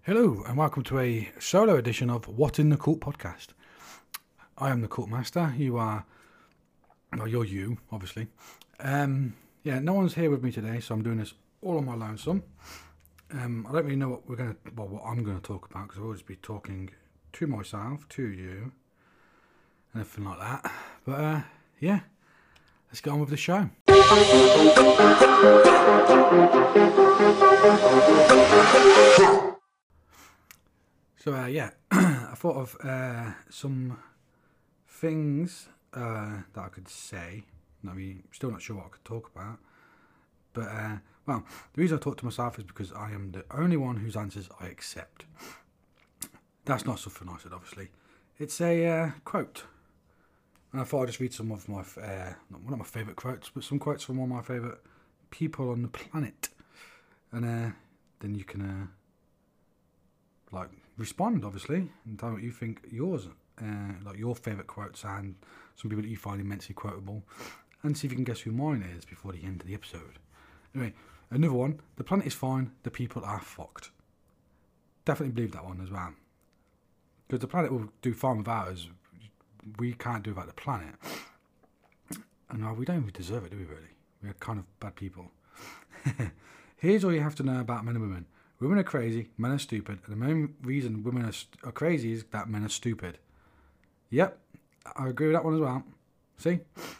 Hello and welcome to a solo edition of What in the Cult podcast. I am the Cult Master. You are, well, you're you, obviously. No one's here with me today, so I'm doing this all on my lonesome. I don't really know what I'm going to talk about because I'll always be talking to myself, to you, and everything like that. But let's get on with the show. So, I thought of some things that I could say. Still not sure what I could talk about. But, the reason I talk to myself is because I am the only one whose answers I accept. That's not something I said, obviously. It's a quote. And I thought I'd just read some of my, one of my favourite quotes, but some quotes from one of my favourite people on the planet. And then you can, respond, obviously, and tell me what you think yours, your favourite quotes and some people that you find immensely quotable, and see if you can guess who mine is before the end of the episode. Anyway, another one, the planet is fine, the people are fucked. Definitely believe that one as well. Because the planet will do fine without us. We can't do without the planet. And we don't even deserve it, do we really? We're kind of bad people. Here's all you have to know about men and women. Women are crazy, men are stupid, and the main reason women are crazy is that men are stupid. Yep, I agree with that one as well. See?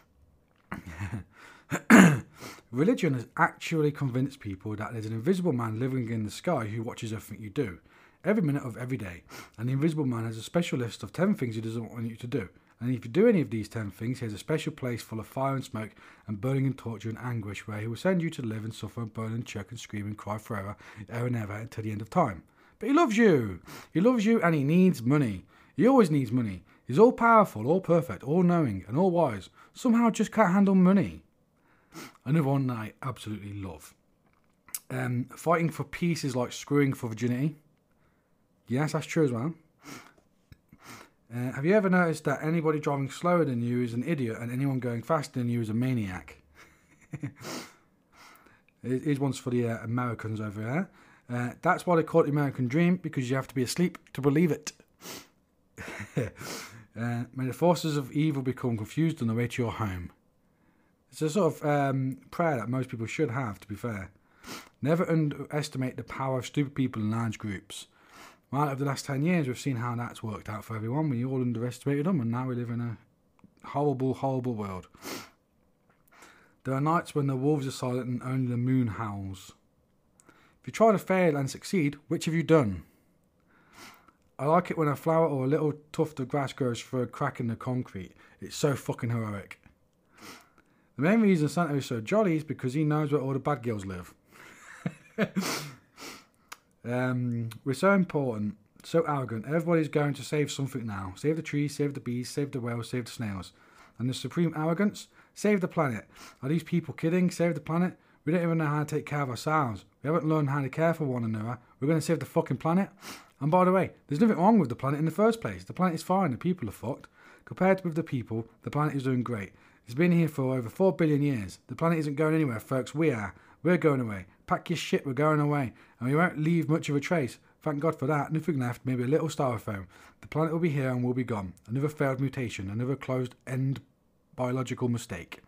Religion has actually convinced people that there's an invisible man living in the sky who watches everything you do, every minute of every day, and the invisible man has a special list of 10 things he doesn't want you to do. And if you do any of these 10 things, he has a special place full of fire and smoke and burning and torture and anguish where he will send you to live and suffer and burn and choke and scream and cry forever, ever and ever, until the end of time. But he loves you. He loves you and he needs money. He always needs money. He's all powerful, all perfect, all knowing and all wise. Somehow just can't handle money. Another one that I absolutely love. Fighting for peace is like screwing for virginity. Yes, that's true as well. Have you ever noticed that anybody driving slower than you is an idiot and anyone going faster than you is a maniac? Here's one's for the Americans over there. That's why they call it the American dream, because you have to be asleep to believe it. May the forces of evil become confused on the way to your home. It's a sort of prayer that most people should have, to be fair. Never underestimate the power of stupid people in large groups. Well, over the last 10 years, we've seen how that's worked out for everyone. We all underestimated them, and now we live in a horrible, horrible world. There are nights when the wolves are silent and only the moon howls. If you try to fail and succeed, which have you done? I like it when a flower or a little tuft of grass grows through a crack in the concrete. It's so fucking heroic. The main reason Santa is so jolly is because he knows where all the bad girls live. We're so important, so arrogant. Everybody's going to save something now. Save the trees, save the bees, save the whales, save the snails. And the supreme arrogance, save the planet. Are these people kidding? Save the planet? We don't even know how to take care of ourselves. We haven't learned how to care for one another. We're going to save the fucking planet? And by the way, there's nothing wrong with the planet in the first place. The planet is fine, the people are fucked. Compared with the people, the planet is doing great. It's been here for over 4 billion years. The planet isn't going anywhere, folks. We are. We're going away. Pack your shit, we're going away. And we won't leave much of a trace. Thank God for that. Nothing left, maybe a little styrofoam. The planet will be here and we'll be gone. Another failed mutation, another closed-end biological mistake.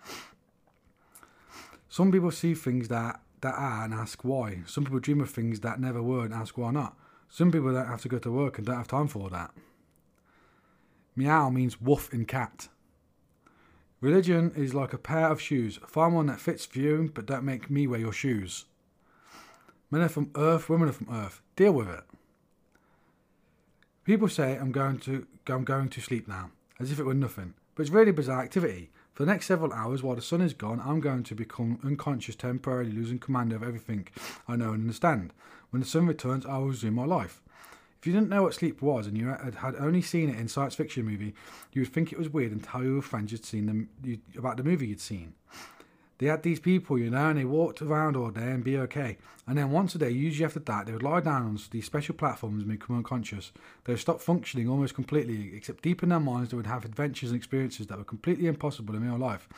Some people see things that are and ask why. Some people dream of things that never were and ask why not. Some people don't have to go to work and don't have time for that. Meow means woof in cat. Religion is like a pair of shoes. Find one that fits for you, but don't make me wear your shoes. Men are from Earth, women are from Earth. Deal with it. People say I'm going to sleep now, as if it were nothing. But it's really bizarre activity. For the next several hours, while the sun is gone, I'm going to become unconscious, temporarily losing command of everything I know and understand. When the sun returns, I will resume my life. If you didn't know what sleep was and you had only seen it in science fiction movie, you would think it was weird and tell your friends you'd seen about the movie you'd seen. They had these people, and they walked around all day and be okay. And then once a day, usually after that, they would lie down on these special platforms and become unconscious. They would stop functioning almost completely, except deep in their minds they would have adventures and experiences that were completely impossible in real life.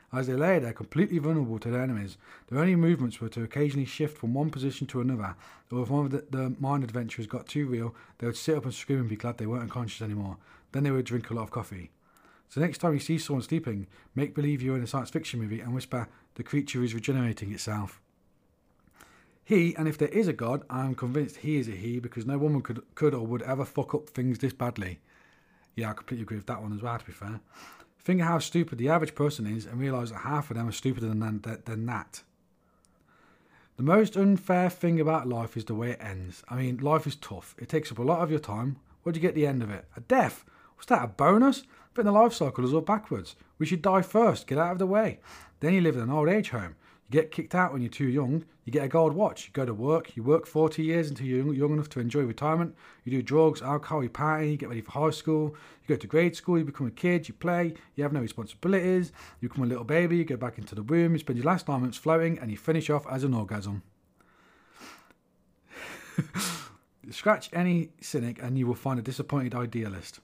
As they lay there completely vulnerable to their enemies, their only movements were to occasionally shift from one position to another, or if one of the mind adventurers got too real, they would sit up and scream and be glad they weren't unconscious anymore. Then they would drink a lot of coffee. So next time you see someone sleeping, make believe you're in a science fiction movie and whisper, the creature is regenerating itself. He, and if there is a God, I am convinced he is a he, because no woman could or would ever fuck up things this badly. Yeah, I completely agree with that one as well, to be fair. Think of how stupid the average person is and realise that half of them are stupider than that. The most unfair thing about life is the way it ends. I mean, life is tough. It takes up a lot of your time. What do you get at the end of it? A death? What's that, a bonus? But the life cycle is all backwards. We should die first, get out of the way. Then you live in an old age home. You get kicked out when you're too young. You get a gold watch. You go to work. You work 40 years until you're young enough to enjoy retirement. You do drugs, alcohol, you party, you get ready for high school. You go to grade school. You become a kid. You play. You have no responsibilities. You become a little baby. You go back into the womb. You spend your last 9 months floating, and you finish off as an orgasm. Scratch any cynic and you will find a disappointed idealist.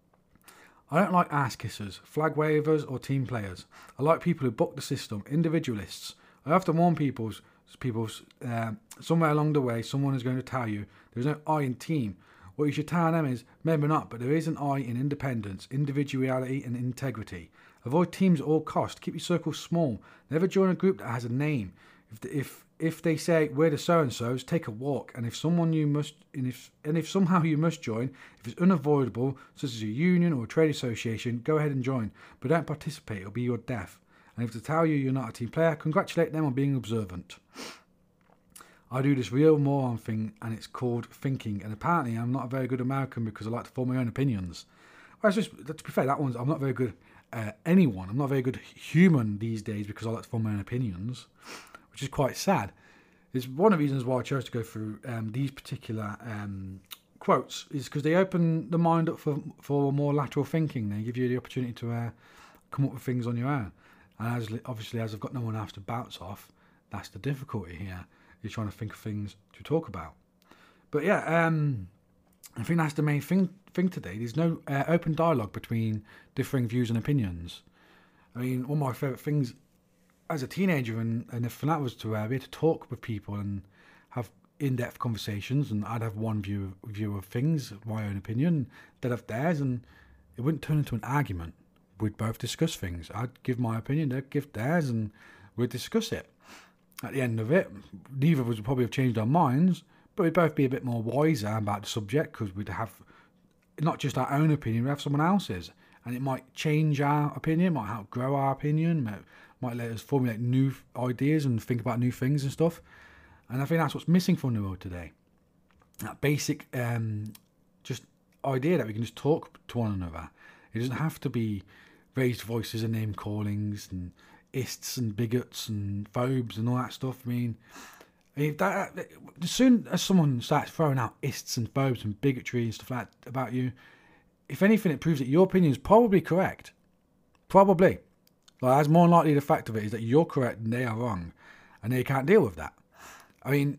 I don't like ass kissers, flag wavers or team players. I like people who buck the system, individualists. I often warn people somewhere along the way someone is going to tell you there's no I in team. What you should tell them is, maybe not, but there is an I in independence, individuality and integrity. Avoid teams at all costs. Keep your circle small. Never join a group that has a name. If they say we're the so-and-sos, take a walk. And if somehow you must join, if it's unavoidable, such as a union or a trade association, go ahead and join. But don't participate, it'll be your death. And if they tell you you're not a team player, congratulate them on being observant. I do this real moron thing, and it's called thinking. And apparently I'm not a very good American because I like to form my own opinions. Well, to be fair, I'm not very good anyone. I'm not a very good human these days because I like to form my own opinions, which is quite sad. It's one of the reasons why I chose to go through these particular quotes is because they open the mind up for more lateral thinking. They give you the opportunity to come up with things on your own. And obviously, as I've got no one else to bounce off, that's the difficulty here. You're trying to think of things to talk about. But yeah, I think that's the main thing today. There's no open dialogue between differing views and opinions. I mean, one of my favourite things as a teenager and if that was to be able to talk with people and have in-depth conversations, and I'd have one view of things, my own opinion, they'd have theirs, and it wouldn't turn into an argument. We'd both discuss things. I'd give my opinion, they'd give theirs, and we'd discuss it. At the end of it, neither of us would probably have changed our minds, but we'd both be a bit more wiser about the subject because we'd have not just our own opinion, we'd have someone else's, and it might change our opinion, might help grow our opinion, might let us formulate new ideas and think about new things and stuff. And I think that's what's missing from the world today. That basic just idea that we can just talk to one another. It doesn't have to be raised voices and name callings and ists and bigots and phobes and all that stuff. I mean, as soon as someone starts throwing out ists and phobes and bigotry and stuff like that about you, if anything, it proves that your opinion is probably correct. Probably. Like, that's more likely the fact of it is that you're correct and they are wrong, and they can't deal with that. I mean,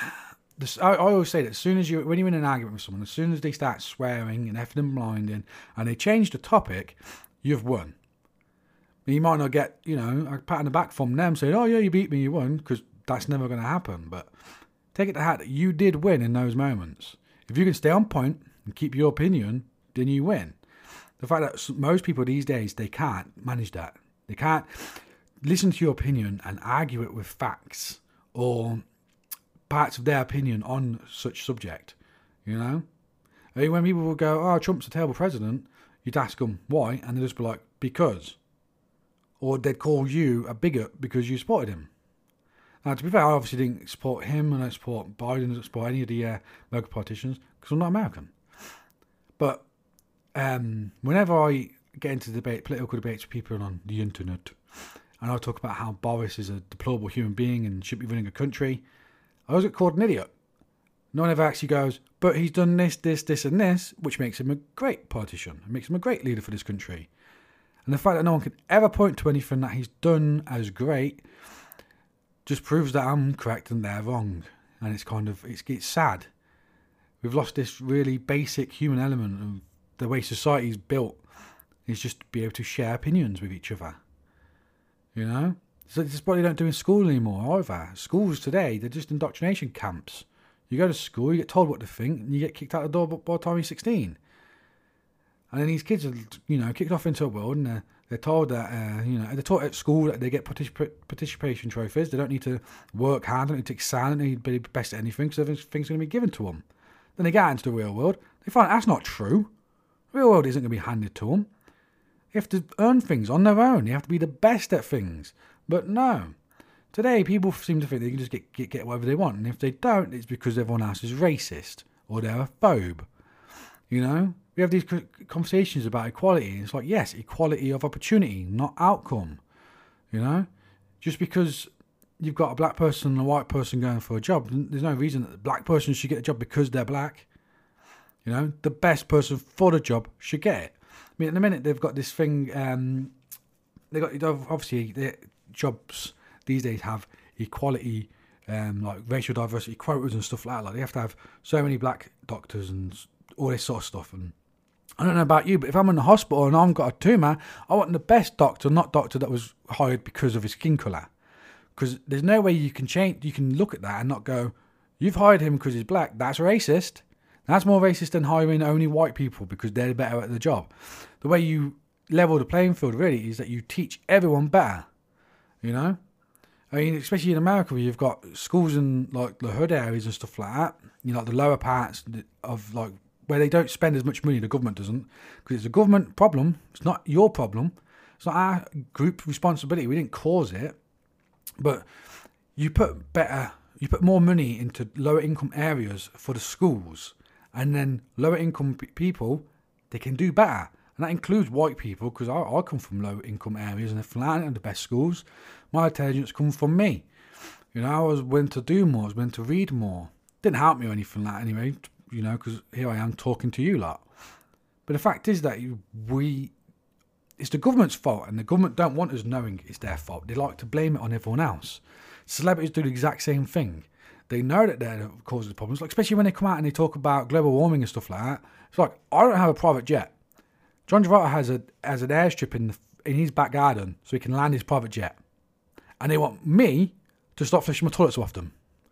I always say that when you're in an argument with someone, as soon as they start swearing and effing and blinding, and they change the topic, you've won. You might not get, a pat on the back from them saying, "Oh yeah, you beat me, you won," because that's never going to happen. But take it to heart that you did win in those moments. If you can stay on point and keep your opinion, then you win. The fact that most people these days, they can't manage that. They can't listen to your opinion and argue it with facts or parts of their opinion on such subject, I mean, when people will go, "Oh, Trump's a terrible president," you'd ask them why, and they'd just be like, "Because." Or they'd call you a bigot because you supported him. Now, to be fair, I obviously didn't support him, and I don't support Biden, I don't support any of the American politicians, because I'm not American. But whenever I get into political debates with people on the internet, and I talk about how Boris is a deplorable human being and should be running a country, I always get called an idiot. No one ever actually goes, "But he's done this, this, this, and this," which makes him a great politician. It makes him a great leader for this country. And the fact that no one can ever point to anything that he's done as great just proves that I'm correct and they're wrong. And it's sad. We've lost this really basic human element of the way society's built, is just to be able to share opinions with each other. You know? So this is what they don't do in school anymore either. Schools today, they're just indoctrination camps. You go to school, you get told what to think, and you get kicked out the door by the time you're 16. And then these kids are, kicked off into a world, and they're told that, they're taught at school that they get participation trophies. They don't need to work hard, they don't need to excel, they don't need to be best at anything, because everything's going to be given to them. Then they get out into the real world, they find that's not true. The real world isn't going to be handed to them. They have to earn things on their own. They have to be the best at things. But no. Today, people seem to think they can just get whatever they want. And if they don't, it's because everyone else is racist or they're a phobe. You know? We have these conversations about equality. And it's like, yes, equality of opportunity, not outcome. You know? Just because you've got a black person and a white person going for a job, there's no reason that the black person should get a job because they're black. You know? The best person for the job should get it. I mean, at the minute, they've got this thing, obviously, the jobs these days have equality, like racial diversity quotas and stuff like that. Like, they have to have so many black doctors and all this sort of stuff. And I don't know about you, but if I'm in the hospital and I've got a tumour, I want the best doctor, not doctor that was hired because of his skin colour. Because there's no way you can look at that and not go, you've hired him because he's black, that's racist. That's more racist than hiring only white people because they're better at the job. The way you level the playing field really is that you teach everyone better. You know? I mean, especially in America where you've got schools in like the hood areas and stuff like that. You know, like the lower parts of like where they don't spend as much money, the government doesn't. Because it's a government problem. It's not your problem. It's not our group responsibility. We didn't cause it. But you put more money into lower income areas for the schools. And then lower income people, they can do better. And that includes white people, because I come from low income areas and if I don't have the best schools, my intelligence comes from me. You know, I was willing to do more, I was willing to read more. Didn't help me or anything like that anyway, you know, because here I am talking to you lot. But the fact is that it's the government's fault, and the government don't want us knowing it's their fault. They like to blame it on everyone else. Celebrities do the exact same thing. They know that they're the cause of the problems, like especially when they come out and they talk about global warming and stuff like that. It's like, I don't have a private jet. John Travolta has an airstrip in his back garden so he can land his private jet. And they want me to stop flushing my toilet so often.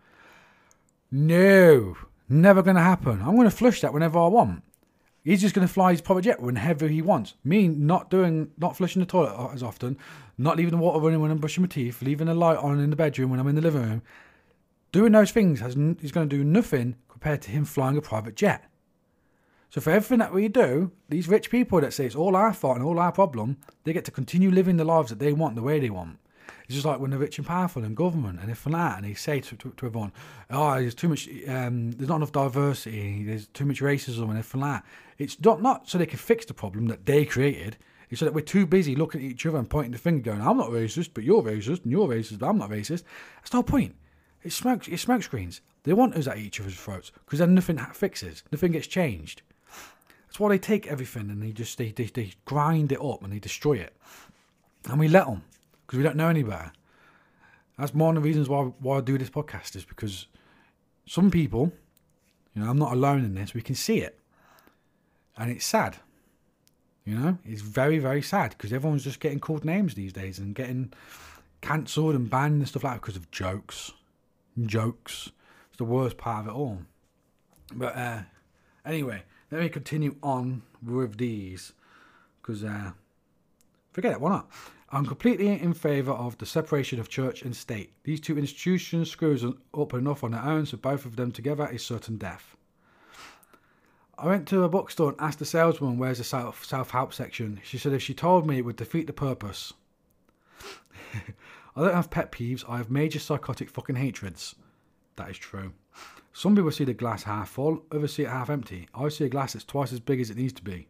No, never going to happen. I'm going to flush that whenever I want. He's just going to fly his private jet whenever he wants. Me not flushing the toilet as often, not leaving the water running when I'm brushing my teeth, leaving the light on in the bedroom when I'm in the living room. Doing those things is going to do nothing compared to him flying a private jet. So for everything that we do, these rich people that say it's all our fault and all our problem, they get to continue living the lives that they want the way they want. It's just like when they're rich and powerful in government and everything like that, and they say to everyone, oh, there's too much, there's not enough diversity, there's too much racism and everything like that. It's not so they can fix the problem that they created. It's so that we're too busy looking at each other and pointing the finger going, I'm not racist, but you're racist, and you're racist, but I'm not racist. That's the whole point. It's smoke screens. They want us at each other's throats because then nothing fixes, nothing gets changed. That's why they take everything and they grind it up and they destroy it. And we let them because we don't know any better. That's one of the reasons why I do this podcast, is because some people, you know, I'm not alone in this, we can see it. And it's sad. You know, it's very, very sad because everyone's just getting called names these days and getting cancelled and banned and stuff like that because of jokes. Jokes. It's the worst part of it all. But anyway, let me continue on with these because forget it, why not? I'm completely in favour of the separation of church and state. These two institutions screws up enough on their own, so both of them together is certain death. I went to a bookstore and asked the saleswoman where's the self-help section. She said if she told me it would defeat the purpose. I don't have pet peeves, I have major psychotic fucking hatreds. That is true. Some people see the glass half full, others see it half empty. I see a glass that's twice as big as it needs to be.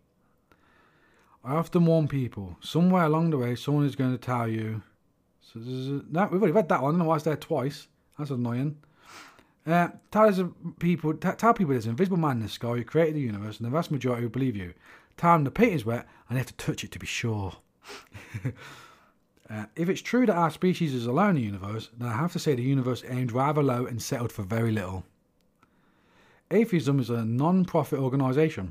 I often warn people, somewhere along the way someone is going to tell you... No, we've already read that one, I don't know why it's there twice. That's annoying. Tell people there's an invisible man in the sky who created the universe, and the vast majority will believe you. Tell them the paint is wet and they have to touch it to be sure. If it's true that our species is alone in the universe, then I have to say the universe aimed rather low and settled for very little. Atheism is a non-profit organisation.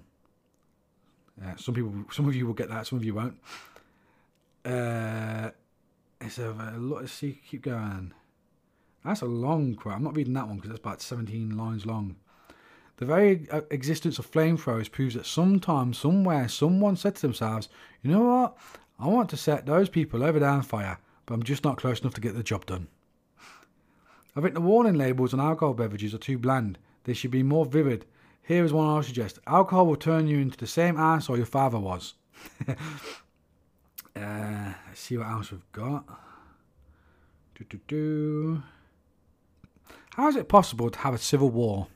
Some of you will get that, some of you won't. It's a lot. Let's see, keep going. That's a long quote. I'm not reading that one because it's about 17 lines long. The very existence of flamethrowers proves that sometime, somewhere, someone said to themselves, you know what? I want to set those people over there on fire, but I'm just not close enough to get the job done. I think the warning labels on alcohol beverages are too bland. They should be more vivid. Here is one I suggest. Alcohol will turn you into the same asshole your father was. Let's see what else we've got. How is it possible to have a civil war?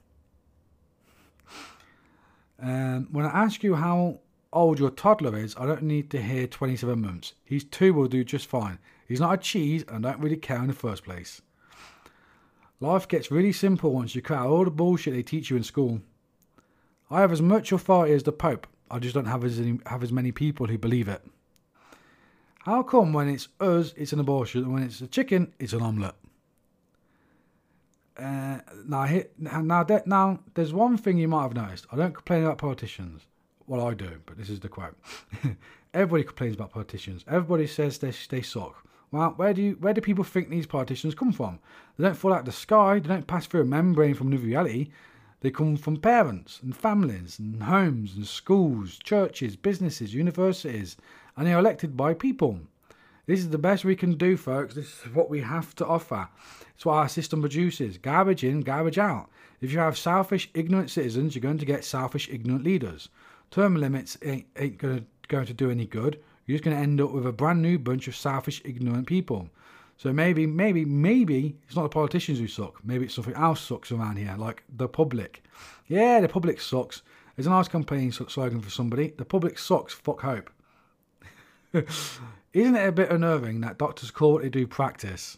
When I ask you how old your toddler is, I don't need to hear 27 months. He's 2 will do just fine. He's not a cheese and I don't really care in the first place. Life gets really simple once you cut out all the bullshit they teach you in school. I have as much authority as the Pope. I just don't have as many people who believe it. How come when it's us, it's an abortion, and when it's a chicken, it's an omelette? Now, there's one thing you might have noticed. I don't complain about politicians. Well, I do, but this is the quote. Everybody complains about politicians. Everybody says they suck. Well, where do people think these politicians come from? They don't fall out of the sky. They don't pass through a membrane from another reality. They come from parents and families and homes and schools, churches, businesses, universities, and they're elected by people. This is the best we can do, folks. This is what we have to offer. It's what our system produces. Garbage in, garbage out. If you have selfish, ignorant citizens, you're going to get selfish, ignorant leaders. Term limits ain't going to do any good. You're just going to end up with a brand new bunch of selfish, ignorant people. So maybe it's not the politicians who suck. Maybe it's something else sucks around here, like the public. Yeah, the public sucks. There's a nice campaign slogan for somebody. The public sucks. Fuck hope. Isn't it a bit unnerving that doctors call what they do practice?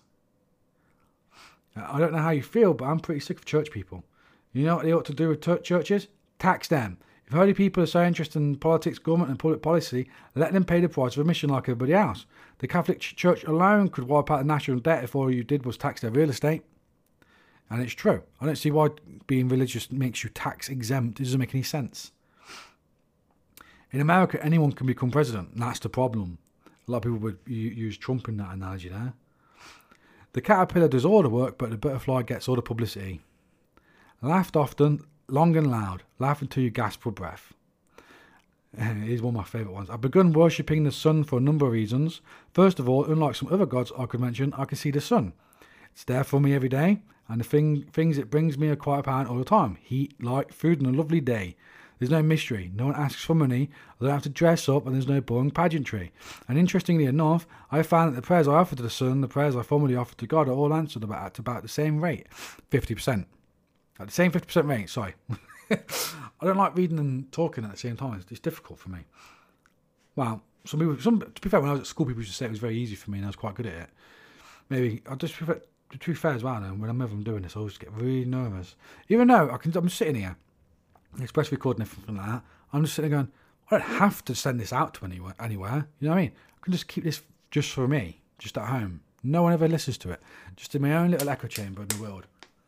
I don't know how you feel, but I'm pretty sick of church people. You know what they ought to do with churches? Tax them. If holy people are so interested in politics, government and public policy, let them pay the price of admission like everybody else. The Catholic Church alone could wipe out the national debt if all you did was tax their real estate. And it's true. I don't see why being religious makes you tax exempt. It doesn't make any sense. In America, anyone can become president, and that's the problem. A lot of people would use Trump in that analogy there. The caterpillar does all the work, but the butterfly gets all the publicity. Laughed often, long and loud. Laugh until you gasp for breath. Here's one of my favourite ones. I've begun worshipping the sun for a number of reasons. First of all, unlike some other gods I could mention, I can see the sun. It's there for me every day, and the things it brings me are quite apparent all the time. Heat, light, food, and a lovely day. There's no mystery. No one asks for money. I don't have to dress up, and there's no boring pageantry. And interestingly enough, I found that the prayers I offer to the sun, the prayers I formerly offered to God, are all answered at about the same rate, 50%. At the same 50% rate. Sorry, I don't like reading and talking at the same time. It's difficult for me. Well, to be fair, when I was at school, people used to say it was very easy for me, and I was quite good at it. Maybe I just prefer to be fair as well. Now, whenever I'm doing this, I always get really nervous. Even though I'm sitting here. Express recording everything like that. I'm just sitting there going, I don't have to send this out to anywhere. You know what I mean? I can just keep this just for me, just at home. No one ever listens to it. Just in my own little echo chamber in the world.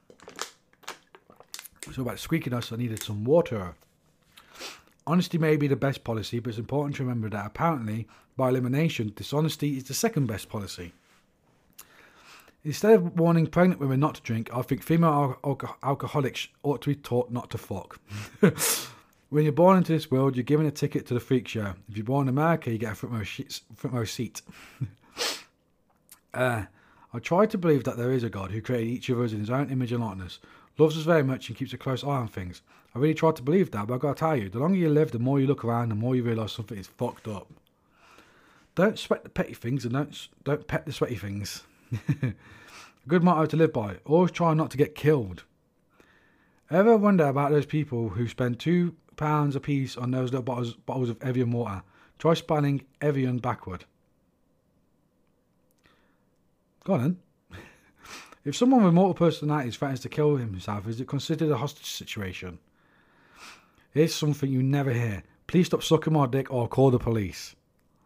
So about squeakiness, I needed some water. Honesty may be the best policy, but it's important to remember that apparently, by elimination, dishonesty is the second best policy. Instead of warning pregnant women not to drink, I think female alcoholics ought to be taught not to fuck. When you're born into this world, you're given a ticket to the freak show. If you're born in America, you get a front row seat. I try to believe that there is a God who created each of us in his own image and likeness, loves us very much and keeps a close eye on things. I really try to believe that, but I've got to tell you, the longer you live, the more you look around, the more you realise something is fucked up. Don't sweat the petty things and don't pet the sweaty things. A good motto to live by. Always try not to get killed. Ever wonder about those people who spend £2 a piece on those little bottles of Evian water? Try spelling Evian backward. Go on then. If someone with multiple personalities threatens to kill himself, is it considered a hostage situation? Here's something you never hear. Please stop sucking my dick or call the police.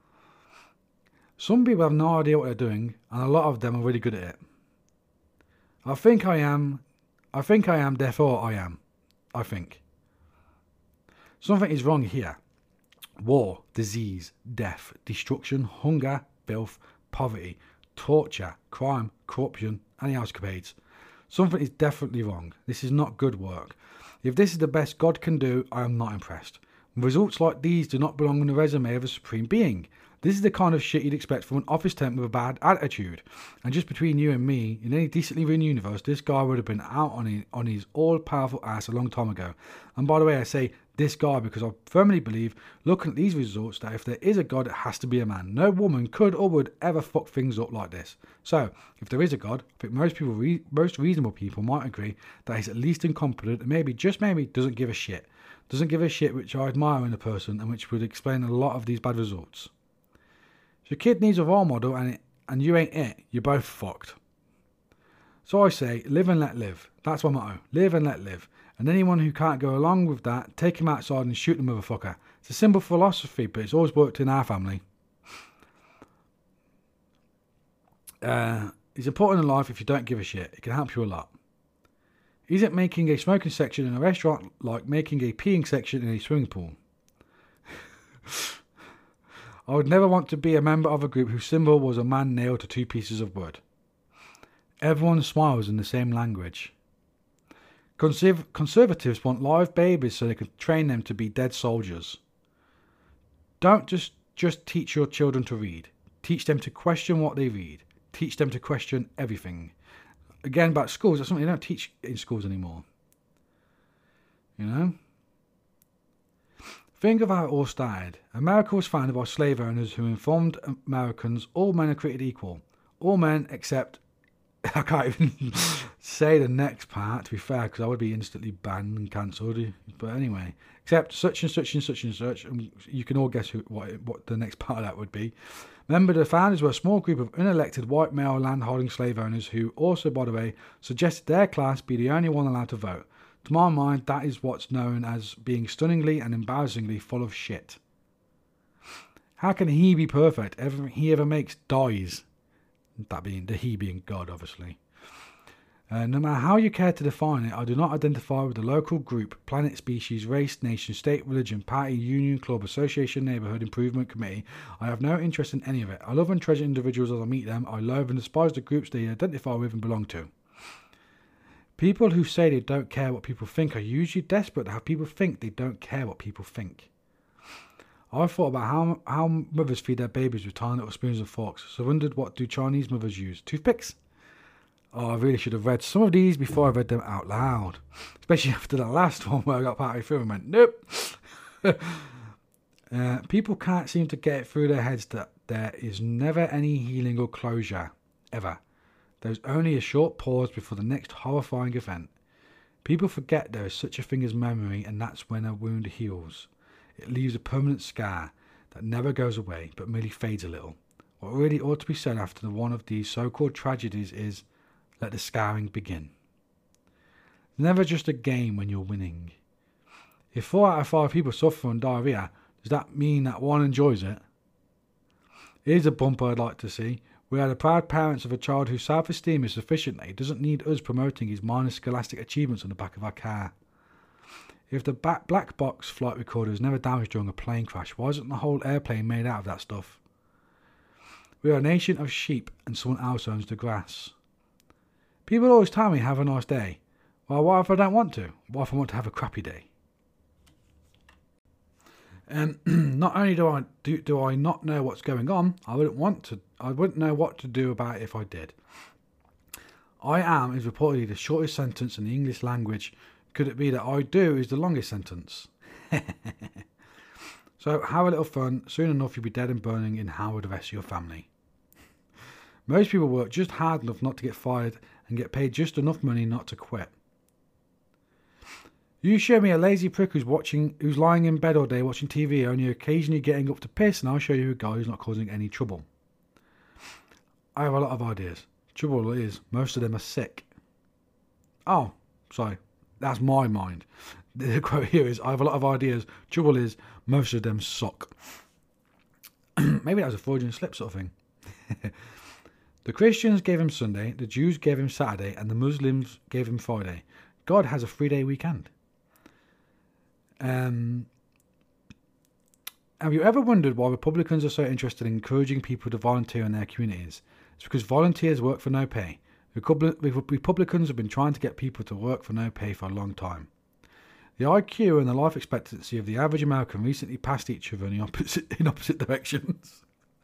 Some people have no idea what they're doing, and a lot of them are really good at it. I think I am, therefore I am. I think. Something is wrong here. War, disease, death, destruction, hunger, filth, poverty. torture, crime, corruption, and the escapades. Something is definitely wrong. This is not good work. If this is the best God can do, I am not impressed. Results like these do not belong on the resume of a supreme being. This is the kind of shit you'd expect from an office temp with a bad attitude. And just between you and me, in any decently run universe, this guy would have been out on his all-powerful ass a long time ago. And by the way, I say this guy because I firmly believe, looking at these results, that if there is a God, it has to be a man. No woman could or would ever fuck things up like this. So, if there is a God, I think most reasonable people might agree that he's at least incompetent and maybe, just maybe, doesn't give a shit. Doesn't give a shit, which I admire in a person and which would explain a lot of these bad results. If your kid needs a role model and you ain't it, you're both fucked. So I say, live and let live. That's my motto. Live and let live. And anyone who can't go along with that, take him outside and shoot the motherfucker. It's a simple philosophy, but it's always worked in our family. It's important in life if you don't give a shit. It can help you a lot. Isn't making a smoking section in a restaurant like making a peeing section in a swimming pool? I would never want to be a member of a group whose symbol was a man nailed to 2 pieces of wood. Everyone smiles in the same language. Conservatives want live babies so they can train them to be dead soldiers. Don't just teach your children to read. Teach them to question what they read. Teach them to question everything. Again, about schools, that's something they don't teach in schools anymore. You know? Think of how it all started. America was founded by slave owners who informed Americans all men are created equal. All men except... I can't even say the next part, to be fair, because I would be instantly banned and cancelled. But anyway, except such and such and such and such, and you can all guess what the next part of that would be. Remember, the founders were a small group of unelected white male landholding slave owners who also, by the way, suggested their class be the only one allowed to vote. To my mind, that is what's known as being stunningly and embarrassingly full of shit. How can he be perfect? Everything he ever makes dies. That being the he being God, obviously. No matter how you care to define it, I do not identify with the local group, planet, species, race, nation, state, religion, party, union, club, association, neighbourhood, improvement committee. I have no interest in any of it. I love and treasure individuals as I meet them. I loathe and despise the groups they identify with and belong to. People who say they don't care what people think are usually desperate to have people think they don't care what people think. I've thought about how mothers feed their babies with tiny little spoons and forks, so I wondered, what do Chinese mothers use? Toothpicks? Oh, I really should have read some of these before I read them out loud. Especially after the last one where I got part of the film and went, nope. People can't seem to get it through their heads that there is never any healing or closure, ever. There's only a short pause before the next horrifying event. People forget there is such a thing as memory, and that's when a wound heals. It leaves a permanent scar that never goes away, but merely fades a little. What really ought to be said after one of these so-called tragedies is, let the scarring begin. It's never just a game when you're winning. If 4 out of 5 people suffer from diarrhea, does that mean that one enjoys it? Here's a bumper I'd like to see. We are the proud parents of a child whose self-esteem is sufficient that he doesn't need us promoting his minor scholastic achievements on the back of our car. If the black box flight recorder is never damaged during a plane crash, why isn't the whole airplane made out of that stuff? We are a nation of sheep and someone else owns the grass. People always tell me have a nice day. Well, what if I don't want to? What if I want to have a crappy day? Not only do I not know what's going on, I wouldn't know what to do about it if I did. I am is reportedly the shortest sentence in the English language. Could it be that I do is the longest sentence? So have a little fun. Soon enough you'll be dead and burning in hell with the rest of your family. Most people work just hard enough not to get fired and get paid just enough money not to quit. You show me a lazy prick who's lying in bed all day watching TV, only occasionally getting up to piss, and I'll show you a guy who's not causing any trouble. I have a lot of ideas. Trouble is, most of them are sick. Oh, sorry. That's my mind. The quote here is, I have a lot of ideas. Trouble is, most of them suck. Maybe that was a Freudian slip sort of thing. The Christians gave him Sunday, the Jews gave him Saturday, and the Muslims gave him Friday. God has a 3-day weekend. Have you ever wondered why Republicans are so interested in encouraging people to volunteer in their communities? It's because volunteers work for no pay. Republicans have been trying to get people to work for no pay for a long time. The IQ and the life expectancy of the average American recently passed each other in opposite directions.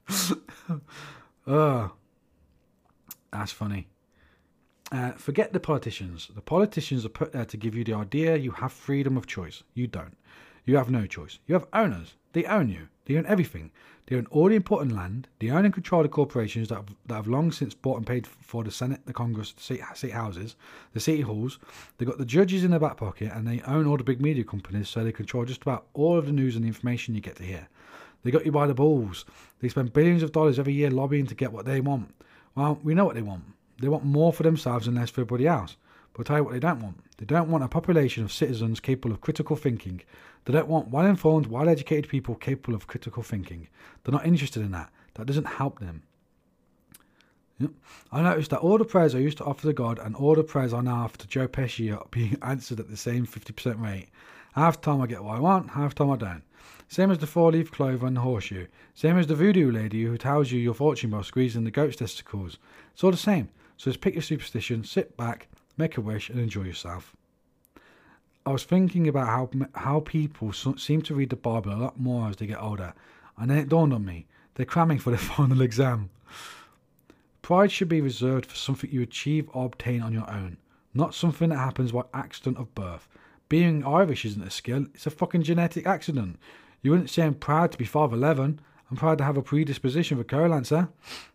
That's funny. Forget the politicians. The politicians are put there to give you the idea you have freedom of choice. You don't. You have no choice. You have owners. They own you. They own everything. They own all the important land. They own and control the corporations that have long since bought and paid for the Senate, the Congress, the state houses, the city halls. They've got the judges in their back pocket, and they own all the big media companies, so they control just about all of the news and the information you get to hear. They got you by the balls. They spend billions of dollars every year lobbying to get what they want. Well, we know what they want. They want more for themselves and less for everybody else. But I'll tell you what they don't want. They don't want a population of citizens capable of critical thinking. They don't want well-informed, well-educated people capable of critical thinking. They're not interested in that. That doesn't help them. Yep. I noticed that all the prayers I used to offer to God and all the prayers I now offer to Joe Pesci are being answered at the same 50% rate. Half the time I get what I want, half the time I don't. Same as the four-leaf clover and the horseshoe. Same as the voodoo lady who tells you your fortune by squeezing the goat's testicles. It's all the same. So just pick your superstition, sit back, make a wish and enjoy yourself. I was thinking about how people seem to read the Bible a lot more as they get older, and then it dawned on me, they're cramming for their final exam. Pride should be reserved for something you achieve or obtain on your own, not something that happens by accident of birth. Being Irish isn't a skill, it's a fucking genetic accident. You wouldn't say I'm proud to be 5'11", I'm proud to have a predisposition for cholancer.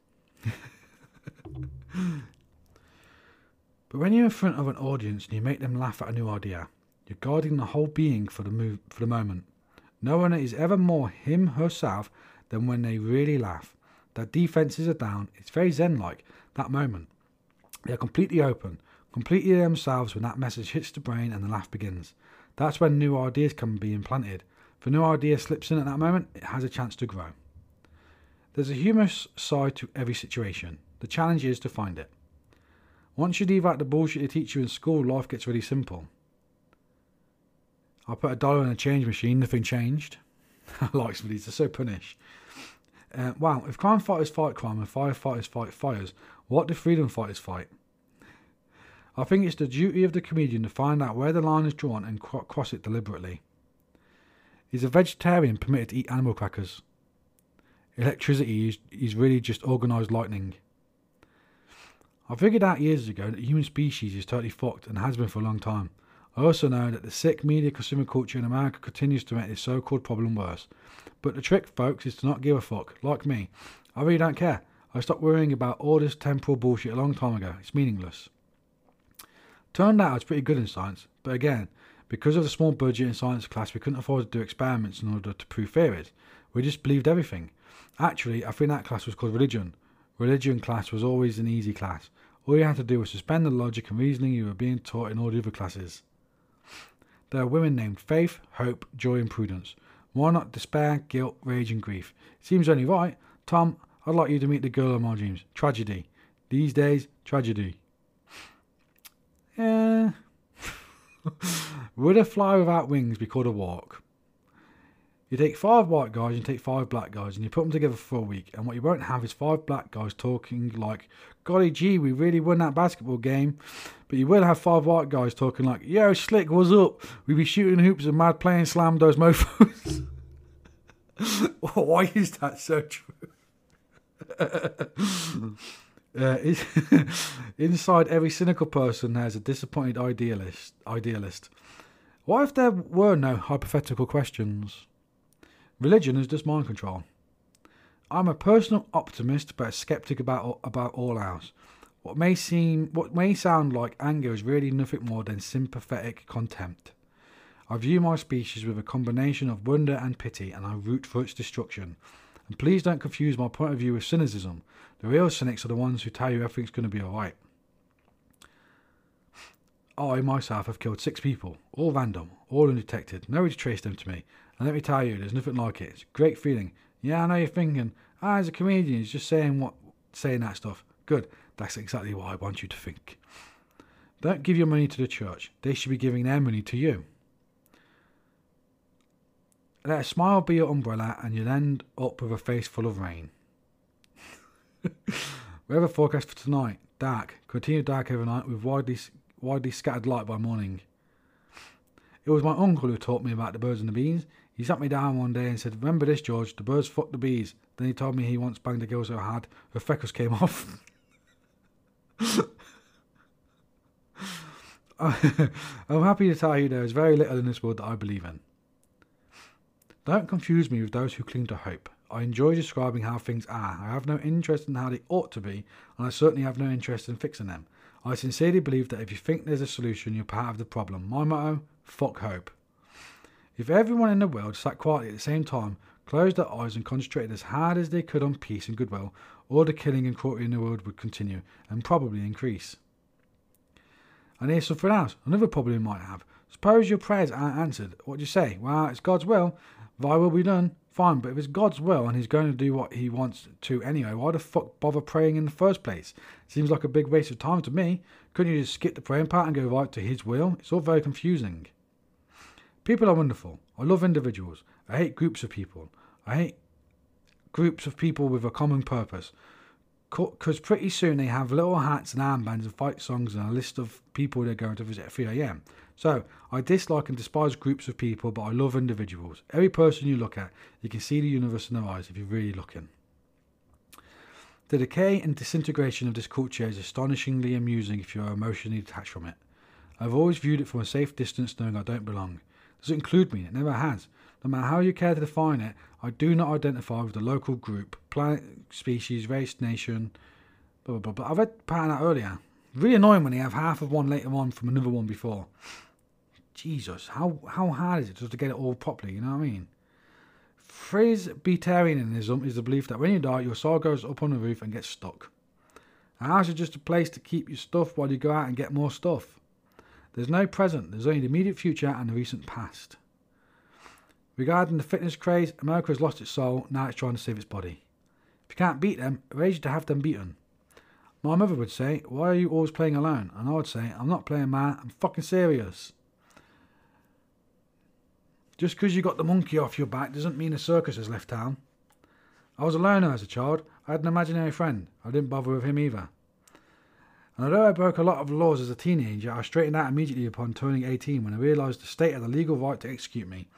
But when you're in front of an audience and you make them laugh at a new idea, you're guarding the whole being for the moment. No one is ever more him, herself, than when they really laugh. Their defences are down. It's very zen-like, that moment. They're completely open, completely themselves when that message hits the brain and the laugh begins. That's when new ideas can be implanted. If a new idea slips in at that moment, it has a chance to grow. There's a humorous side to every situation. The challenge is to find it. Once you leave out the bullshit they teach you in school, life gets really simple. I put $1 in a change machine, nothing changed. I like some of these, they're so punish. Wow, if crime fighters fight crime and firefighters fight fires, what do freedom fighters fight? I think it's the duty of the comedian to find out where the line is drawn and cross it deliberately. Is a vegetarian permitted to eat animal crackers? Electricity is really just organised lightning. I figured out years ago that the human species is totally fucked and has been for a long time. I also know that the sick media consumer culture in America continues to make this so-called problem worse. But the trick, folks, is to not give a fuck. Like me. I really don't care. I stopped worrying about all this temporal bullshit a long time ago. It's meaningless. Turned out I was pretty good in science, but again, because of the small budget in science class, we couldn't afford to do experiments in order to prove theories. We just believed everything. Actually, I think that class was called religion. Religion class was always an easy class. All you had to do was suspend the logic and reasoning you were being taught in all the other classes. There are women named Faith, Hope, Joy and Prudence. Why not despair, guilt, rage and grief? It seems only right. Tom, I'd like you to meet the girl of my dreams. Tragedy. These days, tragedy. Would a fly without wings be called a walk? You take 5 white guys and take 5 black guys and you put them together for a week, and what you won't have is 5 black guys talking like, golly gee, we really won that basketball game. But you will have 5 white guys talking like, yo slick, what's up? We be shooting hoops and mad playing slam those mofos. Why is that so true? Inside every cynical person there's a disappointed idealist. What if there were no hypothetical questions? Religion is just mind control. I'm a personal optimist but a skeptic about all else. What may sound like anger is really nothing more than sympathetic contempt. I view my species with a combination of wonder and pity, and I root for its destruction. And please don't confuse my point of view with cynicism. The real cynics are the ones who tell you everything's going to be alright. I myself have killed 6 people, all random, all undetected. Nobody traced them to me. And let me tell you, there's nothing like it. It's a great feeling. Yeah, I know you're thinking, he's a comedian, he's just saying that stuff. Good, that's exactly what I want you to think. Don't give your money to the church. They should be giving their money to you. Let a smile be your umbrella and you'll end up with a face full of rain. Weather forecast for tonight, dark. Continue dark overnight with widely scattered light by morning. It was my uncle who taught me about the birds and the bees. He sat me down one day and said, remember this, George, the birds fuck the bees. Then he told me he once banged a girl so hard her freckles came off. I'm happy to tell you there is very little in this world that I believe in. Don't confuse me with those who cling to hope. I enjoy describing how things are. I have no interest in how they ought to be, and I certainly have no interest in fixing them. I sincerely believe that if you think there's a solution, you're part of the problem. My motto, fuck hope. If everyone in the world sat quietly at the same time, closed their eyes and concentrated as hard as they could on peace and goodwill, all the killing and cruelty in the world would continue, and probably increase. And here's something else, another problem you might have. Suppose your prayers aren't answered. What do you say? Well, it's God's will. Thy will be done. Fine, but if it's God's will and he's going to do what he wants to anyway, why the fuck bother praying in the first place? Seems like a big waste of time to me. Couldn't you just skip the praying part and go right to his will? It's all very confusing. People are wonderful. I love individuals. I hate groups of people. I hate groups of people with a common purpose. Because pretty soon they have little hats and armbands and fight songs and a list of people they're going to visit at 3 a.m. So, I dislike and despise groups of people, but I love individuals. Every person you look at, you can see the universe in their eyes if you're really looking. The decay and disintegration of this culture is astonishingly amusing if you are emotionally detached from it. I've always viewed it from a safe distance, knowing I don't belong. Does it include me? It never has. No matter how you care to define it, I do not identify with the local group, planet, species, race, nation, blah, blah, blah. I read part of that earlier. Really annoying when they have half of one later on from another one before. Jesus, how hard is it just to get it all properly, you know what I mean? Presbyterianism is the belief that when you die, your soul goes up on the roof and gets stuck. A house is just a place to keep your stuff while you go out and get more stuff. There's no present, there's only the immediate future and the recent past. Regarding the fitness craze, America has lost its soul, now it's trying to save its body. If you can't beat them, raise you to have them beaten. My mother would say, why are you always playing alone? And I would say, I'm not playing, ma, I'm fucking serious. Just because you got the monkey off your back doesn't mean the circus has left town. I was a loner as a child. I had an imaginary friend. I didn't bother with him either. And although I broke a lot of laws as a teenager, I straightened out immediately upon turning 18 when I realised the state had the legal right to execute me.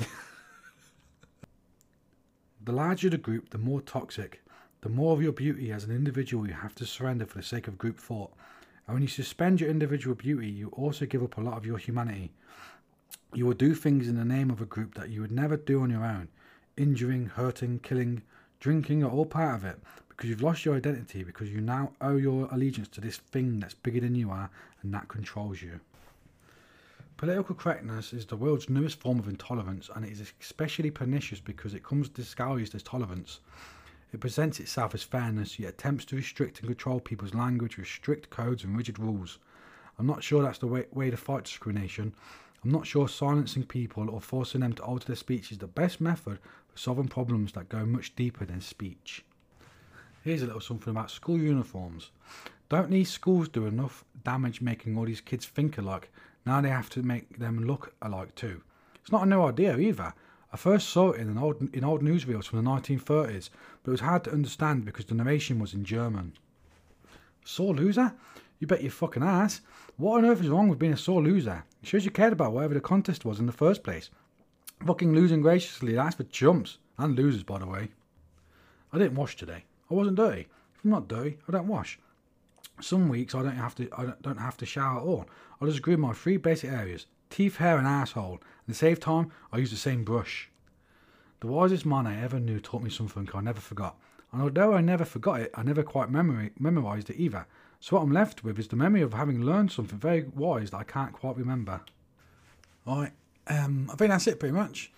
The larger the group, the more toxic. The more of your beauty as an individual you have to surrender for the sake of group thought. And when you suspend your individual beauty, you also give up a lot of your humanity. You will do things in the name of a group that you would never do on your own. Injuring, hurting, killing, drinking are all part of it. Because you've lost your identity, because you now owe your allegiance to this thing that's bigger than you are and that controls you. Political correctness is the world's newest form of intolerance, and it is especially pernicious because it comes disguised as tolerance. It presents itself as fairness, yet attempts to restrict and control people's language with strict codes and rigid rules. I'm not sure that's the way to fight discrimination. I'm not sure silencing people or forcing them to alter their speech is the best method for solving problems that go much deeper than speech. Here's a little something about school uniforms. Don't these schools do enough damage making all these kids think alike? Now they have to make them look alike too. It's not a new idea either. I first saw it in old newsreels from the 1930s, but it was hard to understand because the narration was in German. Sore loser? You bet your fucking ass. What on earth is wrong with being a sore loser? It shows you cared about whatever the contest was in the first place. Fucking losing graciously, that's for chumps. And losers, by the way. I didn't wash today. I wasn't dirty. If I'm not dirty, I don't wash. Some weeks I don't have to shower at all. I just groom my 3 basic areas: teeth, hair and asshole. At the same time, I use the same brush. The wisest man I ever knew taught me something I never forgot. And although I never forgot it, I never quite memorised it either. So what I'm left with is the memory of having learned something very wise that I can't quite remember. Right, I think that's it pretty much.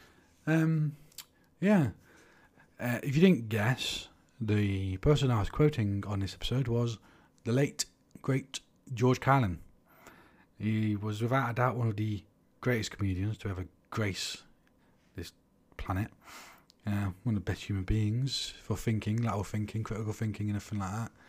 Yeah. If you didn't guess, the person I was quoting on this episode was the late, great George Carlin. He was without a doubt one of the greatest comedians to ever grace this planet. One of the best human beings for thinking, lateral thinking, critical thinking and everything like that.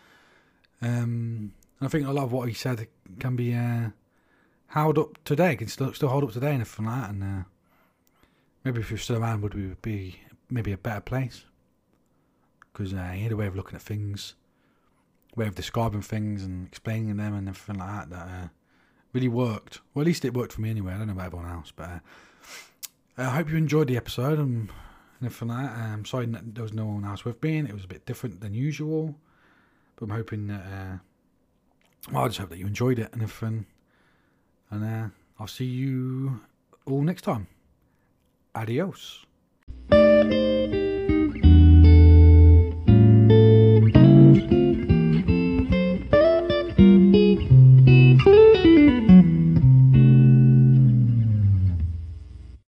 And I think a lot of what he said can be held up today, can still hold up today and everything like that. And maybe if he was still around, would we be maybe a better place? Because he had a way of looking at things way of describing things and explaining them and everything like that really worked. Well, at least it worked for me anyway. I don't know about everyone else, but I hope you enjoyed the episode and everything like that. I'm sorry there was no one else with me, and it was a bit different than usual, but I'm hoping that I just hope that you enjoyed it and everything, and I'll see you all next time. Adios.